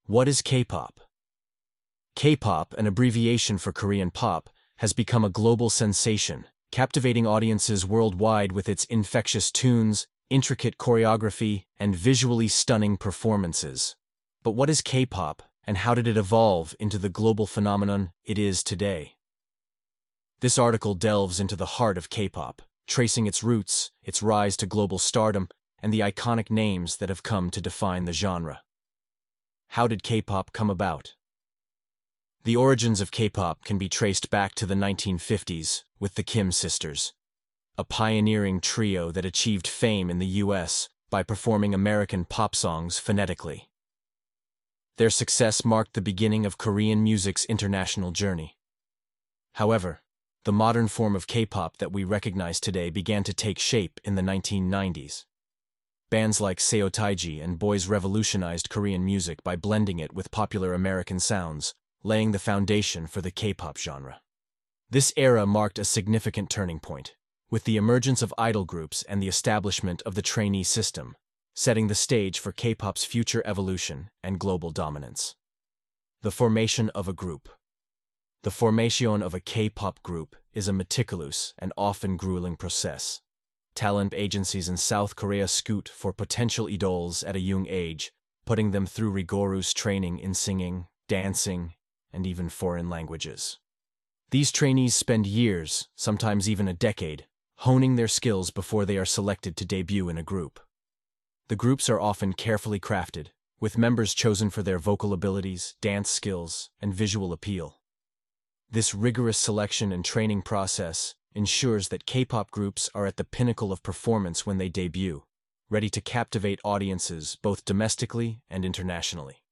What is K-pop? K-pop, an abbreviation for Korean pop, has become a global sensation, captivating audiences worldwide with its infectious tunes, intricate choreography, and visually stunning performances. But what is K-pop, and how did it evolve into the global phenomenon it is today? This article delves into the heart of K-pop, tracing its roots, its rise to global stardom, and the iconic names that have come to define the genre. How did K-pop come about? The origins of K-pop can be traced back to the 1950s with the Kim sisters, a pioneering trio that achieved fame in the US by performing American pop songs phonetically. Their success marked the beginning of Korean music's international journey. However, the modern form of K-pop that we recognize today began to take shape in the 1990s. Bands like Seo Taiji and Boys revolutionized Korean music by blending it with popular American sounds, laying the foundation for the K-pop genre. This era marked a significant turning point, with the emergence of idol groups and the establishment of the trainee system, setting the stage for K-pop's future evolution and global dominance. The formation of a group. The formation of a K-pop group is a meticulous and often grueling process. Talent agencies in South Korea scout for potential idols at a young age, putting them through rigorous training in singing, dancing, and even foreign languages. These trainees spend years, sometimes even a decade, honing their skills before they are selected to debut in a group. The groups are often carefully crafted, with members chosen for their vocal abilities, dance skills, and visual appeal. This rigorous selection and training process ensures that K-pop groups are at the pinnacle of performance when they debut, ready to captivate audiences both domestically and internationally.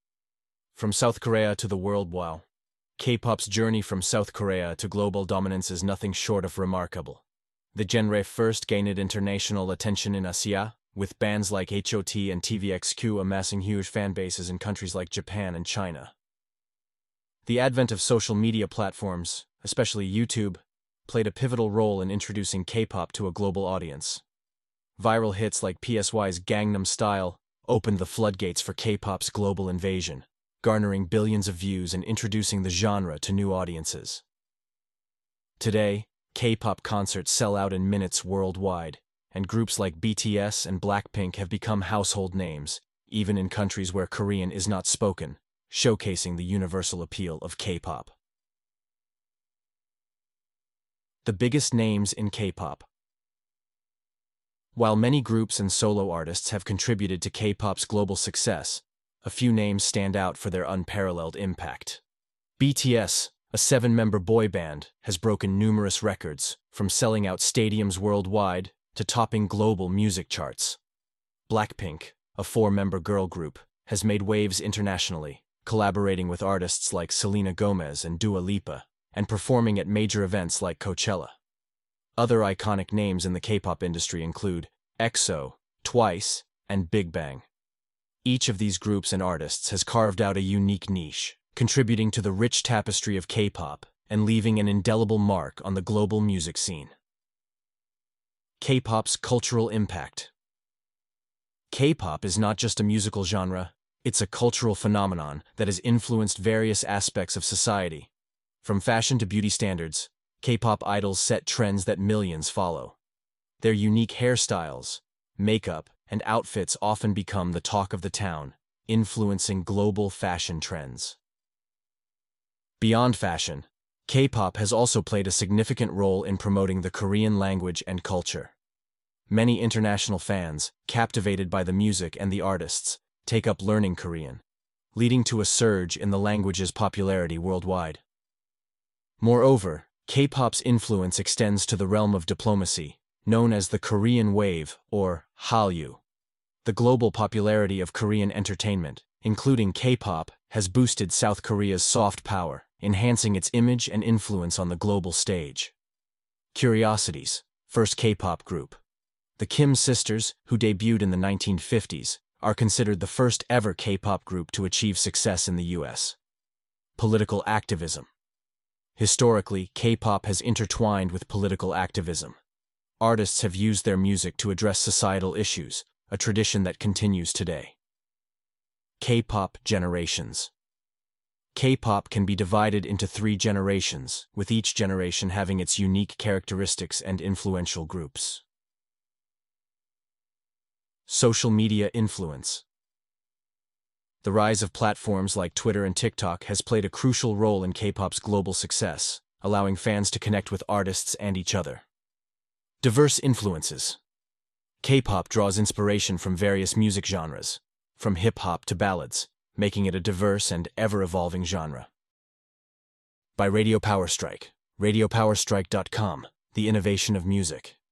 From South Korea to the world. Wow, K-pop's journey from South Korea to global dominance is nothing short of remarkable. The genre first gained international attention in Asia, with bands like H.O.T. and TVXQ amassing huge fan bases in countries like Japan and China. The advent of social media platforms, especially YouTube, played a pivotal role in introducing K-pop to a global audience. Viral hits like PSY's Gangnam Style opened the floodgates for K-pop's global invasion, garnering billions of views and introducing the genre to new audiences. Today, K-pop concerts sell out in minutes worldwide, and groups like BTS and Blackpink have become household names, even in countries where Korean is not spoken, showcasing the universal appeal of K-pop. The biggest names in K-pop. While many groups and solo artists have contributed to K-pop's global success, a few names stand out for their unparalleled impact. BTS, a 7-member boy band, has broken numerous records, from selling out stadiums worldwide to topping global music charts. Blackpink, a 4-member girl group, has made waves internationally, collaborating with artists like Selena Gomez and Dua Lipa, and performing at major events like Coachella. Other iconic names in the K-pop industry include EXO, TWICE, and Big Bang. Each of these groups and artists has carved out a unique niche, contributing to the rich tapestry of K-pop and leaving an indelible mark on the global music scene. K-pop's cultural impact. K-pop is not just a musical genre, it's a cultural phenomenon that has influenced various aspects of society. From fashion to beauty standards, K-pop idols set trends that millions follow. Their unique hairstyles, makeup, and outfits often become the talk of the town, influencing global fashion trends. Beyond fashion, K-pop has also played a significant role in promoting the Korean language and culture. Many international fans, captivated by the music and the artists, take up learning Korean, leading to a surge in the language's popularity worldwide. Moreover, K-pop's influence extends to the realm of diplomacy, known as the Korean Wave, or Hallyu. The global popularity of Korean entertainment, including K-pop, has boosted South Korea's soft power, enhancing its image and influence on the global stage. Curiosities, first K-pop group. The Kim sisters, who debuted in the 1950s, are considered the first ever K-pop group to achieve success in the US. Political activism. Historically, K-pop has intertwined with political activism. Artists have used their music to address societal issues, a tradition that continues today. K-pop generations. K-pop can be divided into 3 generations, with each generation having its unique characteristics and influential groups. Social media influence. The rise of platforms like Twitter and TikTok has played a crucial role in K-pop's global success, allowing fans to connect with artists and each other. Diverse influences. K-pop draws inspiration from various music genres, from hip-hop to ballads, making it a diverse and ever-evolving genre. By Radio Power Strike, radiopowerstrike.com, the innovation of music.